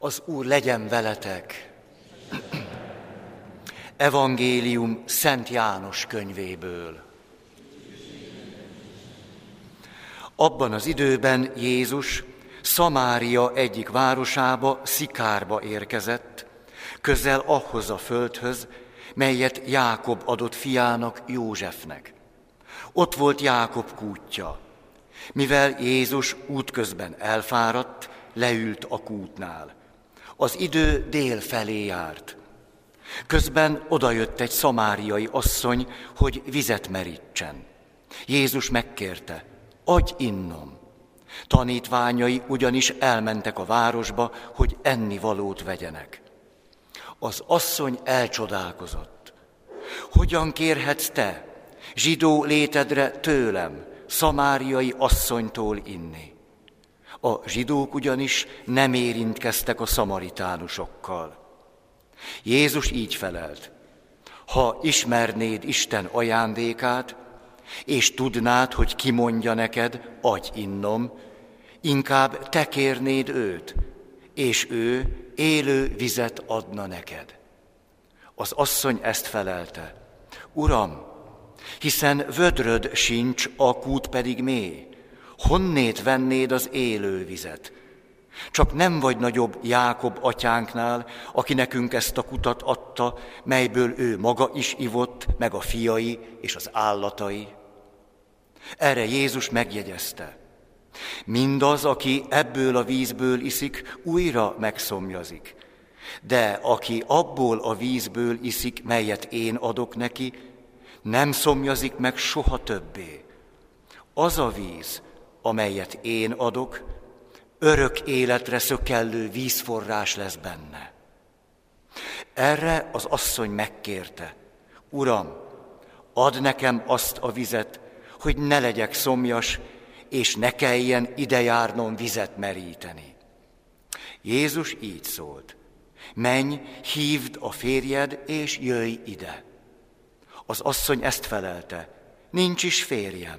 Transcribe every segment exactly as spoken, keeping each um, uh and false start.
Az Úr legyen veletek! Evangélium Szent János könyvéből. Abban az időben Jézus Szamária egyik városába, Szikárba érkezett, közel ahhoz a földhöz, melyet Jákob adott fiának, Józsefnek. Ott volt Jákob kútja. Mivel Jézus útközben elfáradt, leült a kútnál. Az idő dél felé járt. Közben odajött egy szamáriai asszony, hogy vizet merítsen. Jézus megkérte, adj innom. Tanítványai ugyanis elmentek a városba, hogy ennivalót vegyenek. Az asszony elcsodálkozott. Hogyan kérhetsz te, zsidó létedre tőlem, szamáriai asszonytól inni? A zsidók ugyanis nem érintkeztek a szamaritánusokkal. Jézus így felelt, ha ismernéd Isten ajándékát, és tudnád, hogy ki mondja neked, adj innom, inkább te kérnéd őt, és ő élő vizet adna neked. Az asszony ezt felelte, Uram, hiszen vödröd sincs, a kút pedig mély, honnét vennéd az élő vizet? Csak nem vagy nagyobb Jákob atyánknál, aki nekünk ezt a kutat adta, melyből ő maga is ivott, meg a fiai és az állatai. Erre Jézus megjegyezte, mindaz, aki ebből a vízből iszik, újra megszomjazik, de aki abból a vízből iszik, melyet én adok neki, nem szomjazik meg soha többé. Az a víz, amelyet én adok, örök életre szökellő vízforrás lesz benne. Erre az asszony megkérte, Uram, add nekem azt a vizet, hogy ne legyek szomjas, és ne kelljen ide járnom vizet meríteni. Jézus így szólt, menj, hívd a férjed, és jöjj ide. Az asszony ezt felelte, nincs is férjem.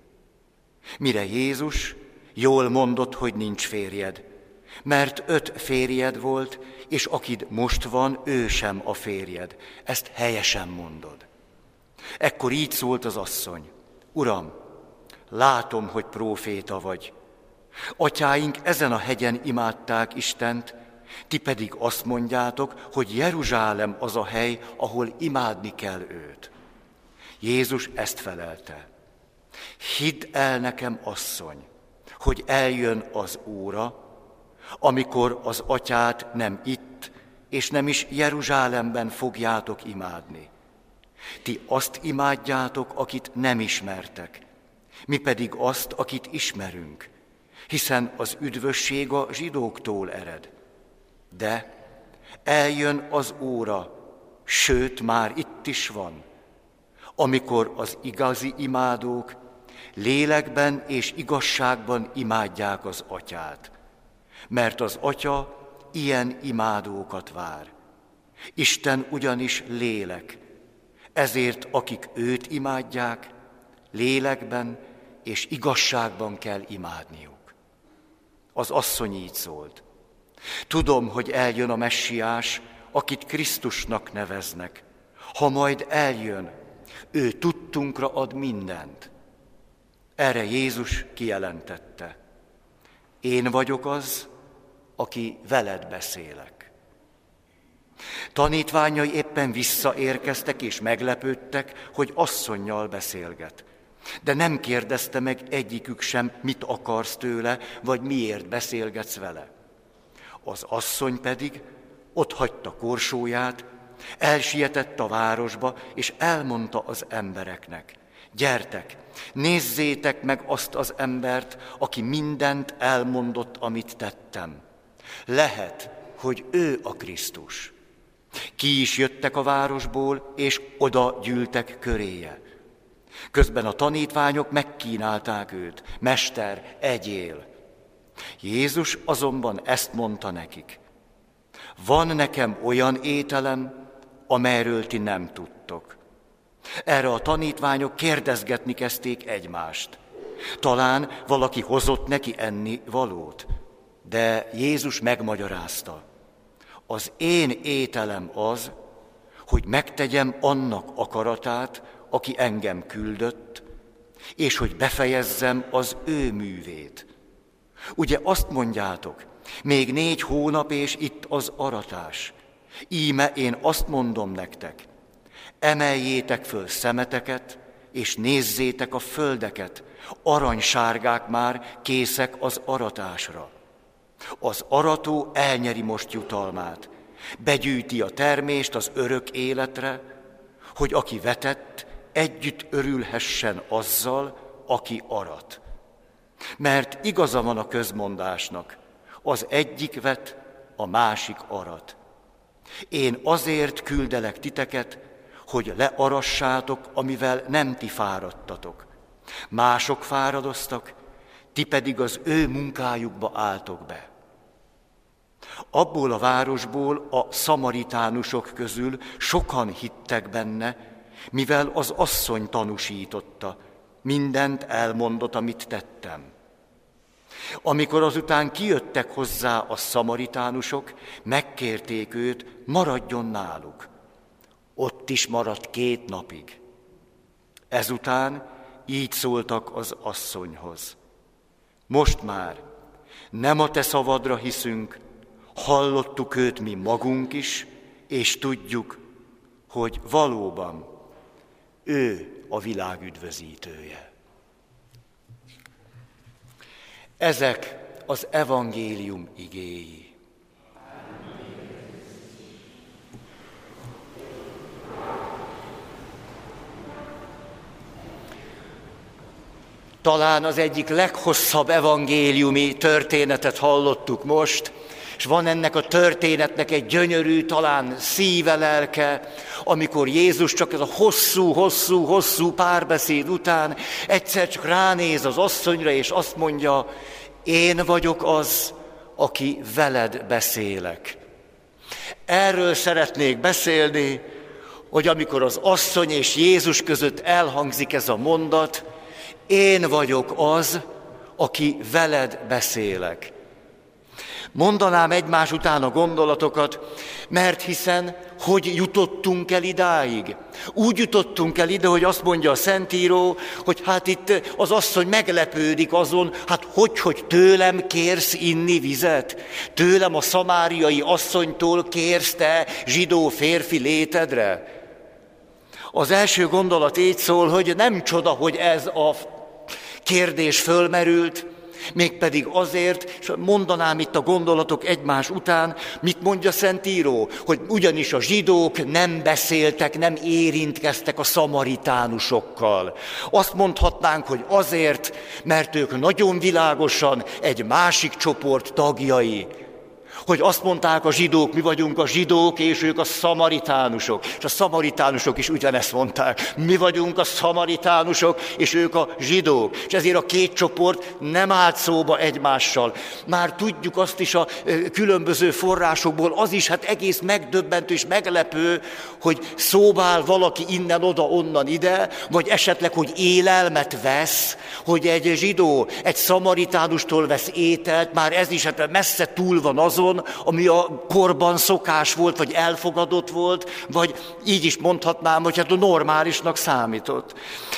Mire Jézus jól mondott, hogy nincs férjed, mert öt férjed volt, és akid most van, ő sem a férjed. Ezt helyesen mondod. Ekkor így szólt az asszony, Uram, látom, hogy próféta vagy. Atyáink ezen a hegyen imádták Istent, ti pedig azt mondjátok, hogy Jeruzsálem az a hely, ahol imádni kell őt. Jézus ezt felelte. Hidd el nekem, asszony, hogy eljön az óra, amikor az atyát nem itt, és nem is Jeruzsálemben fogjátok imádni. Ti azt imádjátok, akit nem ismertek, mi pedig azt, akit ismerünk, hiszen az üdvösség a zsidóktól ered. De eljön az óra, sőt, már itt is van, amikor az igazi imádók lélekben és igazságban imádják az atyát, mert az atya ilyen imádókat vár. Isten ugyanis lélek, ezért akik őt imádják, lélekben és igazságban kell imádniuk. Az asszony így szólt. Tudom, hogy eljön a Messiás, akit Krisztusnak neveznek. Ha majd eljön, ő tudtunkra ad mindent. Erre Jézus kijelentette. Én vagyok az, aki veled beszélek. Tanítványai éppen visszaérkeztek és meglepődtek, hogy asszonnyal beszélget. De nem kérdezte meg egyikük sem, mit akarsz tőle, vagy miért beszélgetsz vele. Az asszony pedig otthagyta korsóját, elsietett a városba, és elmondta az embereknek. Gyertek, nézzétek meg azt az embert, aki mindent elmondott, amit tettem. Lehet, hogy ő a Krisztus. Ki is jöttek a városból, és oda gyűltek köréje. Közben a tanítványok megkínálták őt. Mester, egyél! Jézus azonban ezt mondta nekik. Van nekem olyan ételem, amelyről ti nem tudtok. Erre a tanítványok kérdezgetni kezdték egymást. Talán valaki hozott neki enni valót, de Jézus megmagyarázta. Az én ételem az, hogy megtegyem annak akaratát, aki engem küldött, és hogy befejezzem az ő művét. Ugye azt mondjátok, még négy hónap és itt az aratás. Íme én azt mondom nektek, emeljétek föl szemeteket, és nézzétek a földeket, aranysárgák már készek az aratásra. Az arató elnyeri most jutalmát, begyűjti a termést az örök életre, hogy aki vetett, együtt örülhessen azzal, aki arat. Mert igaza van a közmondásnak, az egyik vet, a másik arat. Én azért küldelek titeket, hogy learassátok, amivel nem ti fáradtatok. Mások fáradoztak, ti pedig az ő munkájukba álltok be. Abból a városból a szamaritánusok közül sokan hittek benne, mivel az asszony tanúsította, mindent elmondott, amit tettem. Amikor azután kijöttek hozzá a szamaritánusok, megkérték őt, maradjon náluk. Ott is maradt két napig. Ezután így szóltak az asszonyhoz. Most már nem a te szavadra hiszünk, hallottuk őt mi magunk is, és tudjuk, hogy valóban ő a világ üdvözítője. Ezek az evangélium igéi. Talán az egyik leghosszabb evangéliumi történetet hallottuk most, és van ennek a történetnek egy gyönyörű, talán szíve, lelke, amikor Jézus csak ez a hosszú, hosszú, hosszú párbeszéd után egyszer csak ránéz az asszonyra, és azt mondja, én vagyok az, aki veled beszélek. Erről szeretnék beszélni, hogy amikor az asszony és Jézus között elhangzik ez a mondat, én vagyok az, aki veled beszélek. Mondanám egymás után a gondolatokat, mert hiszen hogy jutottunk el idáig? Úgy jutottunk el ide, hogy azt mondja a Szentíró, hogy hát itt az asszony meglepődik azon, hát hogy, hogy tőlem kérsz inni vizet? Tőlem a szamáriai asszonytól kérsz te zsidó férfi létedre? Az első gondolat így szól, hogy nem csoda, hogy ez a kérdés fölmerült, mégpedig azért, és mondanám itt a gondolatok egymás után, mit mondja Szentíró, hogy ugyanis a zsidók nem beszéltek, nem érintkeztek a szamaritánusokkal. Azt mondhatnánk, hogy azért, mert ők nagyon világosan egy másik csoport tagjai. Hogy azt mondták a zsidók, mi vagyunk a zsidók, és ők a szamaritánusok. És a szamaritánusok is ugyanezt mondták. Mi vagyunk a szamaritánusok, és ők a zsidók. És ezért a két csoport nem állt szóba egymással. Már tudjuk azt is a különböző forrásokból, az is hát egész megdöbbentő és meglepő, hogy szóba áll valaki innen, oda, onnan, ide, vagy esetleg, hogy élelmet vesz, hogy egy zsidó egy szamaritánustól vesz ételt, már ez is hát messze túl van azon, ami a korban szokás volt, vagy elfogadott volt, vagy így is mondhatnám, hogy hát a normálisnak számított.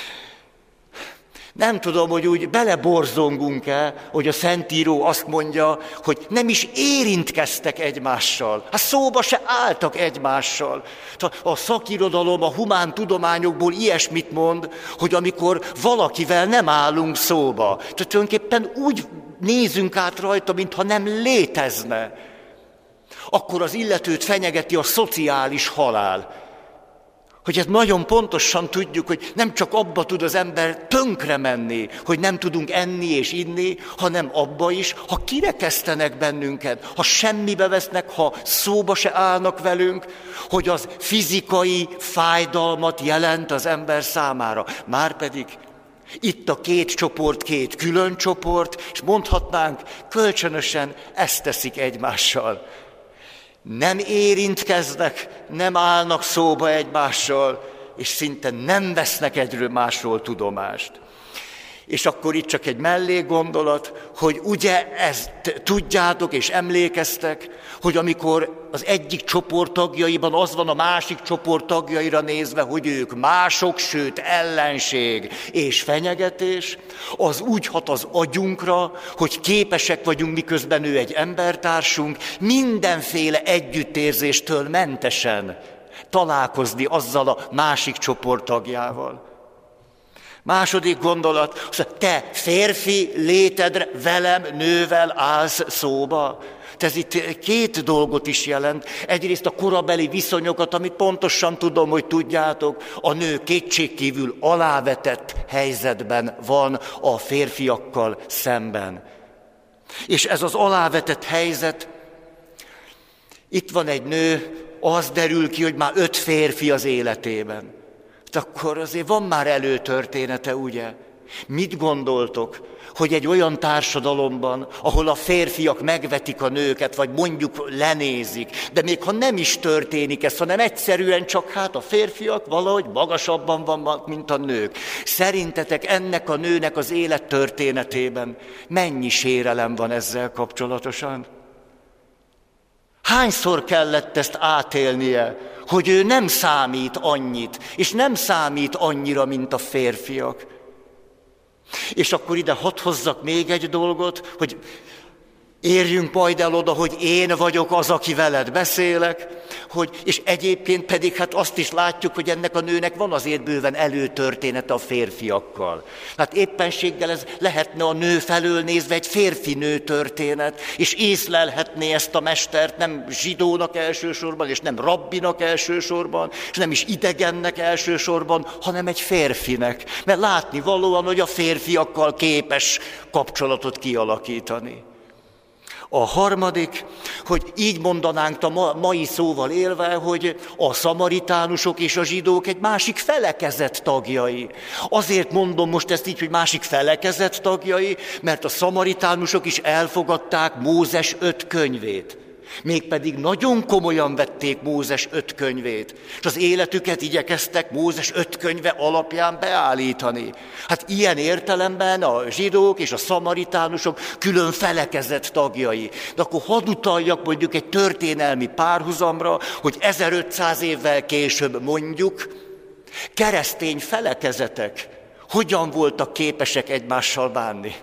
Nem tudom, hogy úgy beleborzongunk-e, hogy a Szentíró azt mondja, hogy nem is érintkeztek egymással. Hát szóba se álltak egymással. A szakirodalom, a humán tudományokból ilyesmit mond, hogy amikor valakivel nem állunk szóba, tehát tulajdonképpen úgy nézünk át rajta, mintha nem létezne, akkor az illetőt fenyegeti a szociális halál. Hogy ezt nagyon pontosan tudjuk, hogy nem csak abba tud az ember tönkre menni, hogy nem tudunk enni és inni, hanem abba is, ha kirekesztenek bennünket, ha semmibe vesznek, ha szóba se állnak velünk, hogy az fizikai fájdalmat jelent az ember számára. Márpedig itt a két csoport, két külön csoport, és mondhatnánk, kölcsönösen ezt teszik egymással. Nem érintkeznek, nem állnak szóba egymással, és szinte nem vesznek egyről másról tudomást. És akkor itt csak egy mellékgondolat, hogy ugye ezt tudjátok és emlékeztek, hogy amikor az egyik csoport tagjaiban az van a másik csoport tagjaira nézve, hogy ők mások, sőt ellenség és fenyegetés, az úgy hat az agyunkra, hogy képesek vagyunk, miközben ő egy embertársunk, mindenféle együttérzéstől mentesen találkozni azzal a másik csoport tagjával. Második gondolat, te férfi létedre velem, nővel állsz szóba. Ez itt két dolgot is jelent. Egyrészt a korabeli viszonyokat, amit pontosan tudom, hogy tudjátok, a nő kétségkívül alávetett helyzetben van a férfiakkal szemben. És ez az alávetett helyzet, itt van egy nő, az derül ki, hogy már öt férfi az életében. Akkor azért van már előtörténete, ugye? Mit gondoltok, hogy egy olyan társadalomban, ahol a férfiak megvetik a nőket, vagy mondjuk lenézik, de még ha nem is történik ez, hanem egyszerűen csak hát a férfiak valahogy magasabban vannak, mint a nők. Szerintetek ennek a nőnek az élettörténetében mennyi sérelem van ezzel kapcsolatosan? Hányszor kellett ezt átélnie, hogy ő nem számít annyit, és nem számít annyira, mint a férfiak. És akkor ide hadd hozzak még egy dolgot, hogy érjünk majd el oda, hogy én vagyok az, aki veled beszélek, hogy, és egyébként pedig hát azt is látjuk, hogy ennek a nőnek van azért bőven előtörténete a férfiakkal. Hát éppenséggel ez lehetne a nő felől nézve egy férfi-nő történet, és észlelhetné ezt a mestert nem zsidónak elsősorban, és nem rabbinak elsősorban, és nem is idegennek elsősorban, hanem egy férfinek. Mert látni valóan, hogy a férfiakkal képes kapcsolatot kialakítani. A harmadik, hogy így mondanánk a mai szóval élve, hogy a szamaritánusok és a zsidók egy másik felekezet tagjai. Azért mondom most ezt így, hogy másik felekezet tagjai, mert a szamaritánusok is elfogadták Mózes öt könyvét. Mégpedig nagyon komolyan vették Mózes öt könyvét, és az életüket igyekeztek Mózes öt könyve alapján beállítani. Hát ilyen értelemben a zsidók és a szamaritánusok külön felekezet tagjai. De akkor hadd utaljak mondjuk egy történelmi párhuzamra, hogy ezerötszáz évvel később mondjuk keresztény felekezetek hogyan voltak képesek egymással bánni.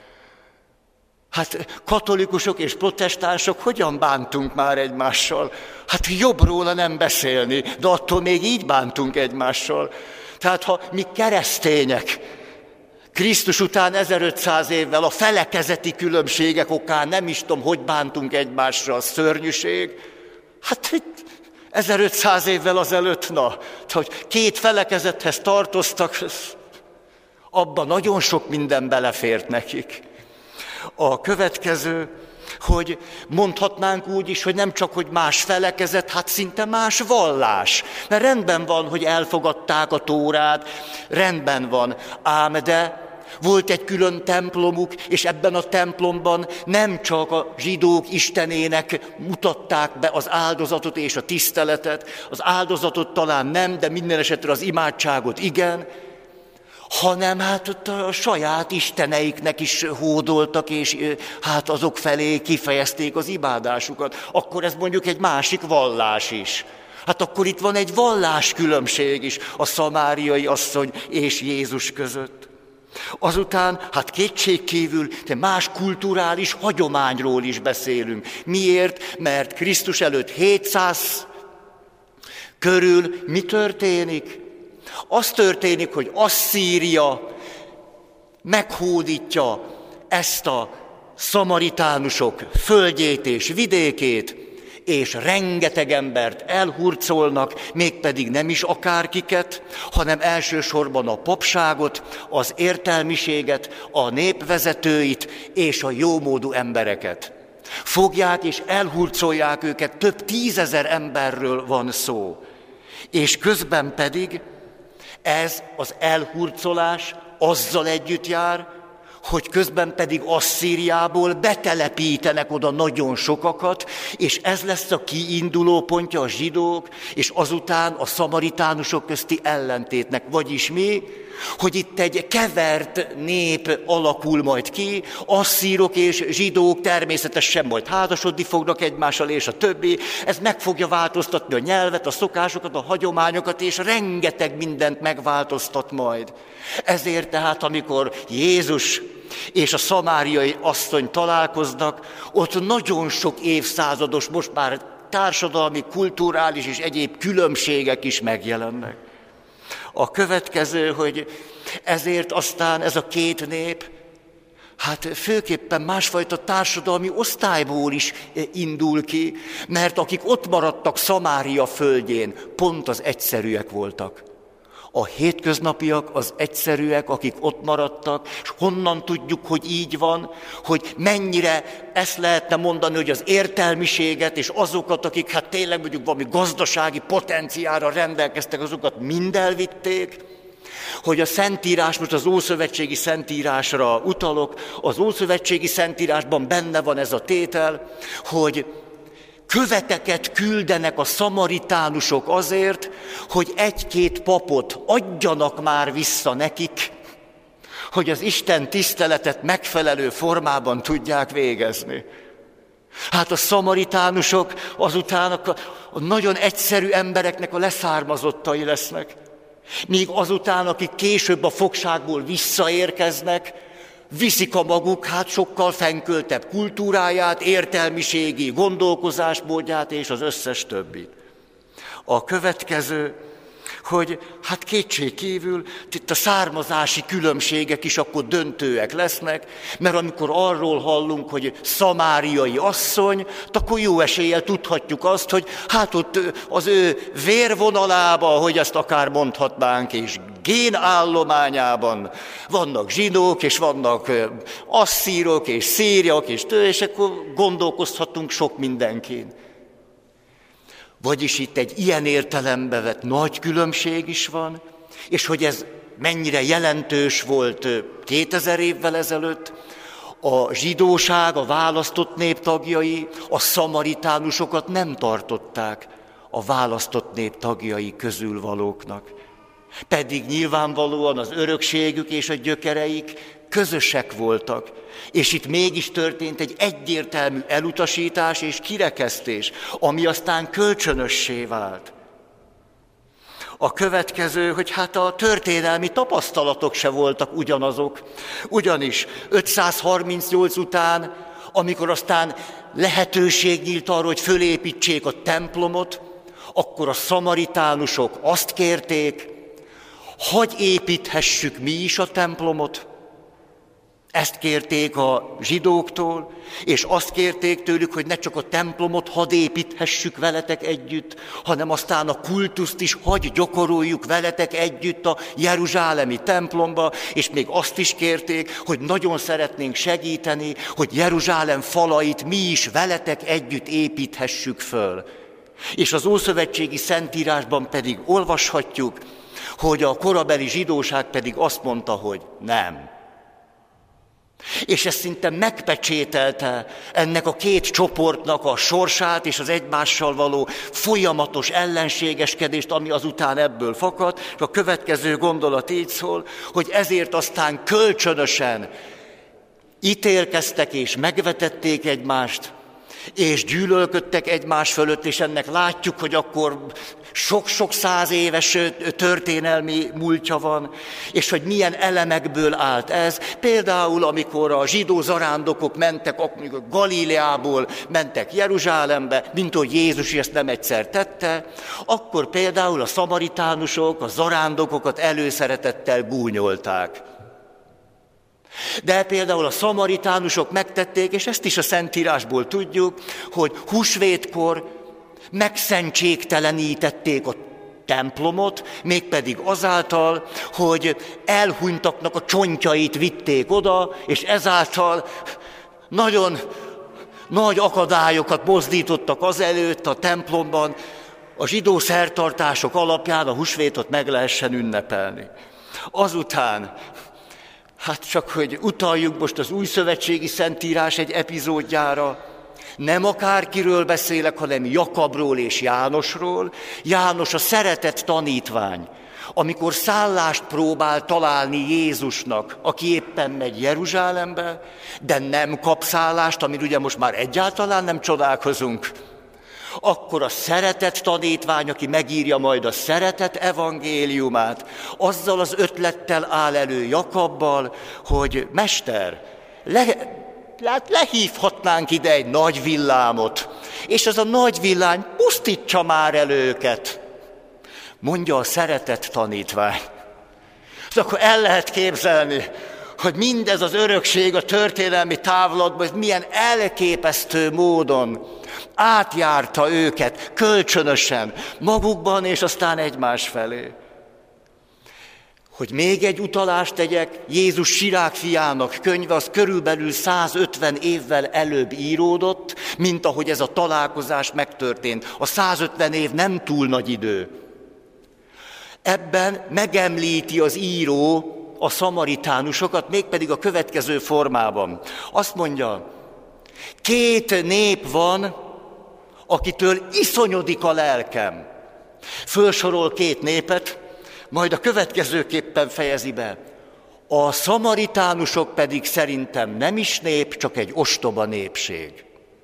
Hát katolikusok és protestánsok hogyan bántunk már egymással? Hát jobb róla nem beszélni, de attól még így bántunk egymással. Tehát ha mi keresztények Krisztus után ezerötszáz évvel a felekezeti különbségek okán nem is tudom, hogy bántunk egymásra, a szörnyűség. Hát itt ezerötszáz évvel azelőtt, na, hogy két felekezethez tartoztak, abban nagyon sok minden belefért nekik. A következő, hogy mondhatnánk úgy is, hogy nem csak, hogy más felekezet, hát szinte más vallás. Mert rendben van, hogy elfogadták a Tórát, rendben van, ám de volt egy külön templomuk, és ebben a templomban nem csak a zsidók istenének mutatták be az áldozatot és a tiszteletet, az áldozatot talán nem, de minden esetre az imádságot igen, hanem hát ott a saját isteneiknek is hódoltak, és hát azok felé kifejezték az imádásukat. Akkor ez mondjuk egy másik vallás is. Hát akkor itt van egy valláskülönbség is a szamáriai asszony és Jézus között. Azután, hát kétségkívül, de más kulturális hagyományról is beszélünk. Miért? Mert Krisztus előtt hétszáz körül mi történik? Az történik, hogy Asszíria meghódítja ezt a szamaritánusok földjét és vidékét, és rengeteg embert elhurcolnak, mégpedig nem is akárkiket, hanem elsősorban a papságot, az értelmiséget, a népvezetőit és a jómódú embereket. Fogják és elhurcolják őket, több tízezer emberről van szó. És közben pedig ez az elhurcolás azzal együtt jár, hogy közben pedig Asszíriából betelepítenek oda nagyon sokakat, és ez lesz a kiinduló pontja a zsidók, és azután a szamaritánusok közti ellentétnek. Vagyis mi? Hogy itt egy kevert nép alakul majd ki, asszírok és zsidók természetesen majd házasodni fognak egymással, és a többi. Ez meg fogja változtatni a nyelvet, a szokásokat, a hagyományokat, és rengeteg mindent megváltoztat majd. Ezért tehát, amikor Jézus és a szamáriai asszony találkoznak, ott nagyon sok évszázados, most már társadalmi, kulturális és egyéb különbségek is megjelennek. A következő, hogy ezért aztán ez a két nép, hát főképpen másfajta társadalmi osztályból is indul ki, mert akik ott maradtak Szamária földjén, pont az egyszerűek voltak. A hétköznapiak, az egyszerűek, akik ott maradtak, és honnan tudjuk, hogy így van, hogy mennyire ezt lehetne mondani, hogy az értelmiséget és azokat, akik hát tényleg mondjuk valami gazdasági potenciálra rendelkeztek, azokat mind elvitték, hogy a Szentírás, most az Ószövetségi Szentírásra utalok, az Ószövetségi Szentírásban benne van ez a tétel, hogy követeket küldenek a szamaritánusok azért, hogy egy-két papot adjanak már vissza nekik, hogy az Isten tiszteletet megfelelő formában tudják végezni. Hát a szamaritánusok azután a nagyon egyszerű embereknek a leszármazottai lesznek, míg azután, akik később a fogságból visszaérkeznek, viszik a maguk, hát sokkal fennköltebb kultúráját, értelmiségi gondolkozásmódját és az összes többit. A következő, hogy hát kétségkívül itt a származási különbségek is akkor döntőek lesznek, mert amikor arról hallunk, hogy szamáriai asszony, akkor jó eséllyel tudhatjuk azt, hogy hát ott az ő vérvonalába, hogy ezt akár mondhatnánk, és génállományában vannak zsidók, és vannak asszírok, és szíriak, és tő, és akkor gondolkozhatunk sok mindenkin. Vagyis itt egy ilyen értelembe vett nagy különbség is van, és hogy ez mennyire jelentős volt kétezer évvel ezelőtt, a zsidóság, a választott nép tagjai, a szamaritánusokat nem tartották a választott nép tagjai közül valóknak. Pedig nyilvánvalóan az örökségük és a gyökereik közösek voltak, és itt mégis történt egy egyértelmű elutasítás és kirekesztés, ami aztán kölcsönössé vált. A következő, hogy hát a történelmi tapasztalatok se voltak ugyanazok, ugyanis ötszázharmincnyolc után, amikor aztán lehetőség nyílt arra, hogy fölépítsék a templomot, akkor a szamaritánusok azt kérték, hagy építhessük mi is a templomot. Ezt kérték a zsidóktól, és azt kérték tőlük, hogy ne csak a templomot hadd építhessük veletek együtt, hanem aztán a kultuszt is hadd gyakoroljuk veletek együtt a jeruzsálemi templomba, és még azt is kérték, hogy nagyon szeretnénk segíteni, hogy Jeruzsálem falait mi is veletek együtt építhessük föl. És az Ószövetségi Szentírásban pedig olvashatjuk, hogy a korabeli zsidóság pedig azt mondta, hogy nem. És ez szinte megpecsételte ennek a két csoportnak a sorsát és az egymással való folyamatos ellenségeskedést, ami azután ebből fakad. És a következő gondolat így szól, hogy ezért aztán kölcsönösen ítélkeztek és megvetették egymást, és gyűlölködtek egymás fölött, és ennek látjuk, hogy akkor sok-sok száz éves történelmi múltja van, és hogy milyen elemekből állt ez. Például, amikor a zsidó zarándokok mentek, amikor Galileából mentek Jeruzsálembe, mint ahogy Jézus ezt nem egyszer tette, akkor például a szamaritánusok a zarándokokat előszeretettel gúnyolták. De például a szamaritánusok megtették, és ezt is a Szentírásból tudjuk, hogy húsvétkor megszentségtelenítették a templomot, mégpedig azáltal, hogy elhunytaknak a csontjait vitték oda, és ezáltal nagyon nagy akadályokat mozdítottak azelőtt a templomban, a zsidó szertartások alapján a húsvétot meg lehessen ünnepelni. Azután Hát csak, hogy utaljuk most az újszövetségi szentírás egy epizódjára, nem akárkiről beszélek, hanem Jakabról és Jánosról. János a szeretett tanítvány, amikor szállást próbál találni Jézusnak, aki éppen megy Jeruzsálembe, de nem kap szállást, amin ugye most már egyáltalán nem csodálkozunk. Akkor a szeretett tanítvány, aki megírja majd a szeretet evangéliumát, azzal az ötlettel áll elő Jakabbal, hogy mester, le, le, lehívhatnánk ide egy nagy villámot, és ez a nagy villány pusztítsa már el őket, mondja a szeretett tanítvány. És akkor el lehet képzelni, hogy mindez az örökség a történelmi távlatban, milyen elképesztő módon átjárta őket kölcsönösen, magukban és aztán egymás felé. Hogy még egy utalást tegyek, Jézus Sirákfiának könyve, az körülbelül százötven évvel előbb íródott, mint ahogy ez a találkozás megtörtént. A százötven év nem túl nagy idő. Ebben megemlíti az író a szamaritánusokat, mégpedig a következő formában. Azt mondja, két nép van, akitől iszonyodik a lelkem. Fölsorol két népet, majd a következőképpen fejezi be. A szamaritánusok pedig szerintem nem is nép, csak egy ostoba népség.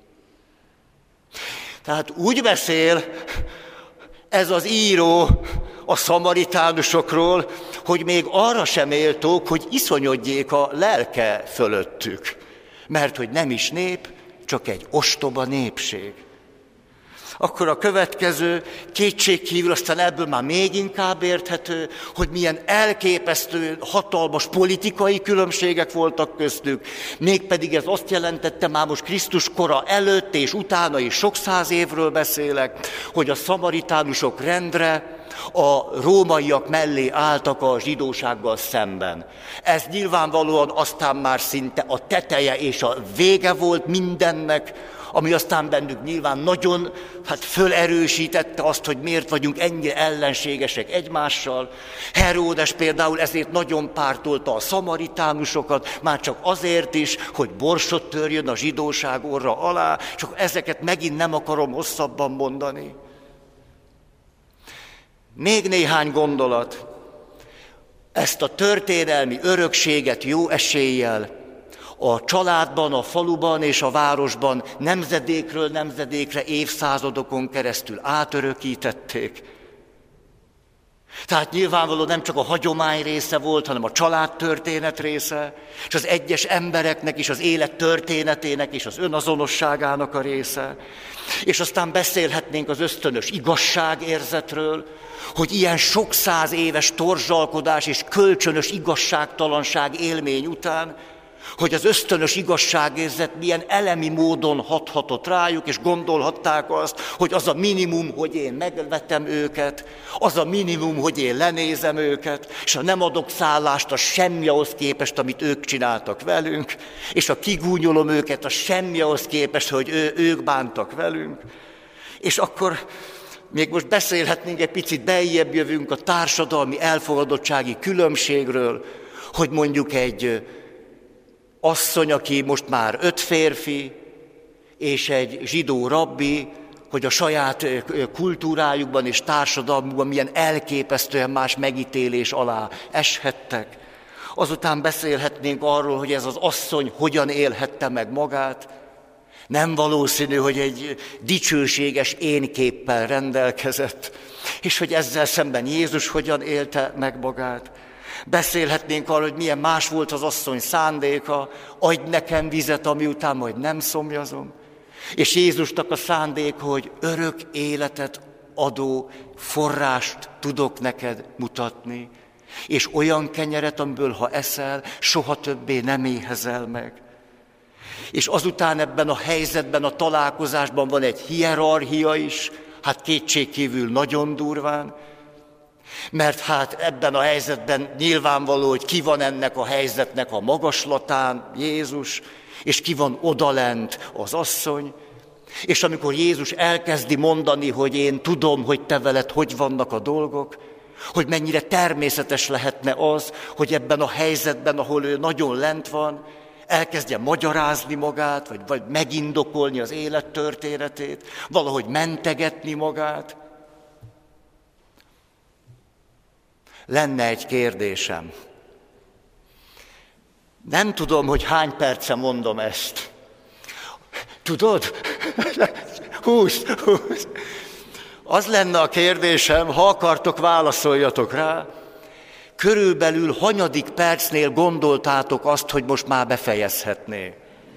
Tehát úgy beszél ez az író a szamaritánusokról, hogy még arra sem méltók, hogy iszonyodjék a lelke fölöttük. Mert hogy nem is nép, csak egy ostoba népség. Akkor a következő kétségkívül, aztán ebből már még inkább érthető, hogy milyen elképesztő, hatalmas politikai különbségek voltak köztük, mégpedig ez azt jelentette, már most Krisztus kora előtt és utána is sok száz évről beszélek, hogy a szamaritánusok rendre a rómaiak mellé álltak a zsidósággal szemben. Ez nyilvánvalóan aztán már szinte a teteje és a vége volt mindennek, ami aztán bennük nyilván nagyon hát fölerősítette azt, hogy miért vagyunk ennyire ellenségesek egymással. Heródes például ezért nagyon pártolta a szamaritánusokat, már csak azért is, hogy borsot törjön a zsidóság orra alá, csak ezeket megint nem akarom hosszabban mondani. Még néhány gondolat. Ezt a történelmi örökséget jó eséllyel a családban, a faluban és a városban nemzedékről nemzedékre, évszázadokon keresztül átörökítették. Tehát nyilvánvalóan nem csak a hagyomány része volt, hanem a családtörténet része, és az egyes embereknek is az élet történetének és az önazonosságának a része. És aztán beszélhetnénk az ösztönös igazságérzetről, hogy ilyen sok száz éves torzsalkodás és kölcsönös igazságtalanság élmény után, hogy az ösztönös igazságérzet milyen elemi módon hathatott rájuk, és gondolhatták azt, hogy az a minimum, hogy én megvetem őket, az a minimum, hogy én lenézem őket, és ha nem adok szállást, az semmi ahhoz képest, amit ők csináltak velünk, és ha kigúnyolom őket, az semmi ahhoz képest, hogy ő, ők bántak velünk. És akkor még most beszélhetnénk egy picit, beljebb jövünk a társadalmi elfogadottsági különbségről, hogy mondjuk egy asszony, aki most már öt férfi, és egy zsidó rabbi, hogy a saját kultúrájukban és társadalmukban milyen elképesztően más megítélés alá eshettek. Azután beszélhetnénk arról, hogy ez az asszony hogyan élhette meg magát. Nem valószínű, hogy egy dicsőséges énképpel rendelkezett, és hogy ezzel szemben Jézus hogyan élte meg magát. Beszélhetnénk arról, hogy milyen más volt az asszony szándéka, adj nekem vizet, ami után majd nem szomjazom. És Jézusnak a szándéka, hogy örök életet adó forrást tudok neked mutatni, és olyan kenyeret, amiből ha eszel, soha többé nem éhezel meg. És azután ebben a helyzetben, a találkozásban van egy hierarchia is, hát kétségkívül nagyon durván, mert hát ebben a helyzetben nyilvánvaló, hogy ki van ennek a helyzetnek a magaslatán, Jézus, és ki van odalent, az asszony. És amikor Jézus elkezdi mondani, hogy én tudom, hogy te veled hogy vannak a dolgok, Hogy mennyire természetes lehetne az, hogy ebben a helyzetben, ahol ő nagyon lent van, elkezdje magyarázni magát, vagy, vagy megindokolni az élettörténetét, valahogy mentegetni magát. Lenne egy kérdésem. Nem tudom, hogy hány perce mondom ezt. Tudod? Húsz, húsz. Az lenne a kérdésem, ha akartok, válaszoljatok rá. Körülbelül hanyadik percnél gondoltátok azt, hogy most már befejezhetné?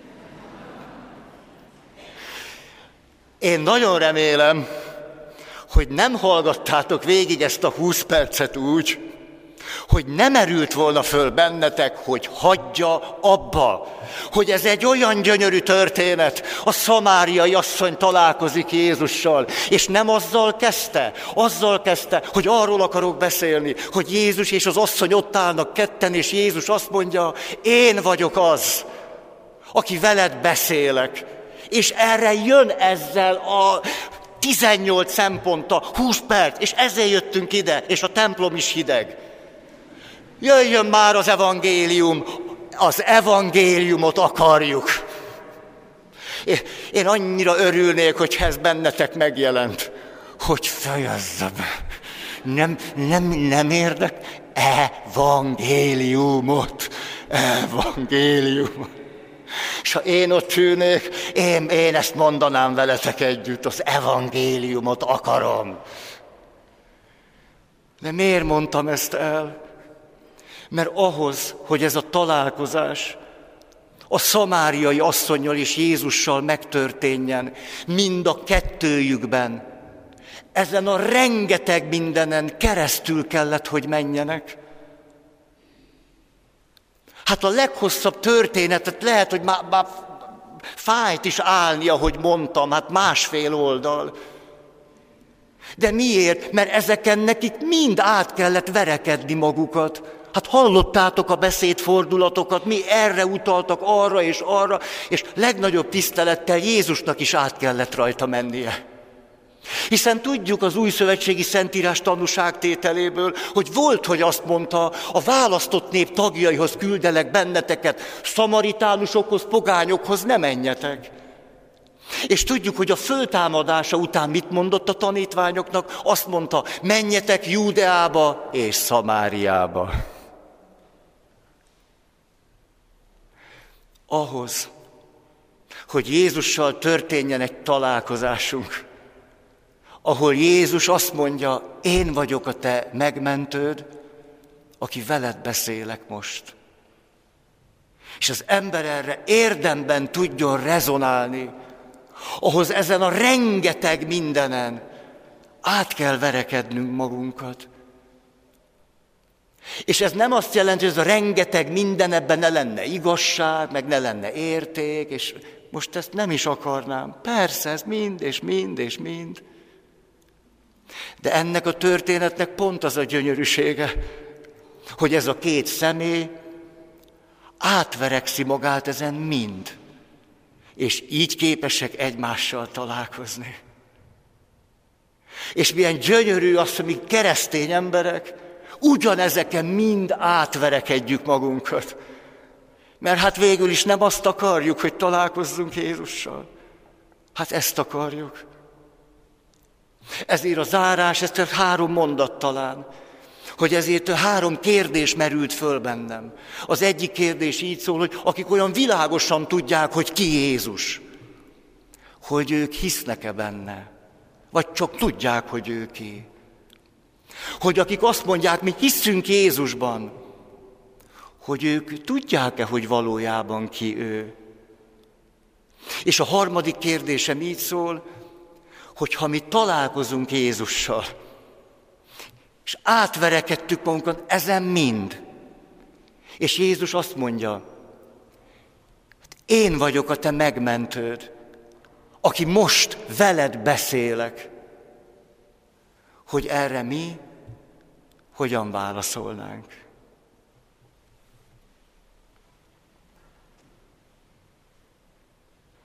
Én nagyon remélem, hogy nem hallgattátok végig ezt a húsz percet úgy, hogy nem erült volna föl bennetek, hogy hagyja abba, hogy ez egy olyan gyönyörű történet, a szamáriai asszony találkozik Jézussal, és nem azzal kezdte, azzal kezdte, hogy arról akarok beszélni, hogy Jézus és az asszony ott állnak ketten, és Jézus azt mondja, én vagyok az, aki veled beszélek, és erre jön ezzel a tizennyolc szemponttal, húsz perc, és ezért jöttünk ide, és a templom is hideg. Jöjjön már az evangélium, az evangéliumot akarjuk. Én annyira örülnék, hogy ez bennetek megjelent, hogy fejezze be. Nem, nem, nem érdek evangéliumot, evangéliumot. És ha én ott ülnék, én, én ezt mondanám veletek együtt, az evangéliumot akarom. De miért mondtam ezt el? Mert ahhoz, hogy ez a találkozás a szamáriai asszonnyal és Jézussal megtörténjen, mind a kettőjükben, ezen a rengeteg mindenen keresztül kellett, hogy menjenek. Hát a leghosszabb történetet lehet, hogy már, már fájt is állni, ahogy mondtam, hát másfél oldal. De miért? Mert ezeken nekik mind át kellett verekedni magukat. Hát hallottátok a beszédfordulatokat, mi erre utaltak, arra és arra, és legnagyobb tisztelettel Jézusnak is át kellett rajta mennie. Hiszen tudjuk az újszövetségi szentírás tanúságtételéből, hogy volt, hogy azt mondta, a választott nép tagjaihoz küldelek benneteket, szamaritánusokhoz, pogányokhoz ne menjetek. És tudjuk, hogy a föltámadása után mit mondott a tanítványoknak? Azt mondta, menjetek Júdeába és Szamáriába. Ahhoz, hogy Jézussal történjen egy találkozásunk, ahol Jézus azt mondja, én vagyok a te megmentőd, aki veled beszélek most. És az ember erre érdemben tudjon rezonálni, ahhoz ezen a rengeteg mindenen át kell verekednünk magunkat. És ez nem azt jelenti, hogy ez a rengeteg minden ebben ne lenne igazság, meg ne lenne érték, és most ezt nem is akarnám. Persze, ez mind, és mind, és mind. De ennek a történetnek pont az a gyönyörűsége, hogy ez a két személy átverekszi magát ezen mind, és így képesek egymással találkozni. És milyen gyönyörű az, hogy mi keresztény emberek ugyanezeken mind átverekedjük magunkat. Mert hát végül is nem azt akarjuk, hogy találkozzunk Jézussal. Hát ezt akarjuk. Ezért a zárás, ez csak három mondat talán, hogy ezért három kérdés merült föl bennem. Az egyik kérdés így szól, hogy akik olyan világosan tudják, hogy ki Jézus, hogy ők hisznek-e benne, vagy csak tudják, hogy ő ki. Hogy akik azt mondják, mi hiszünk Jézusban, hogy ők tudják-e, hogy valójában ki ő. És a harmadik kérdésem így szól, hogy ha mi találkozunk Jézussal, és átverekedtük magunkat ezen mind, és Jézus azt mondja, én vagyok a te megmentőd, aki most veled beszélek, hogy erre mi hogyan válaszolnánk.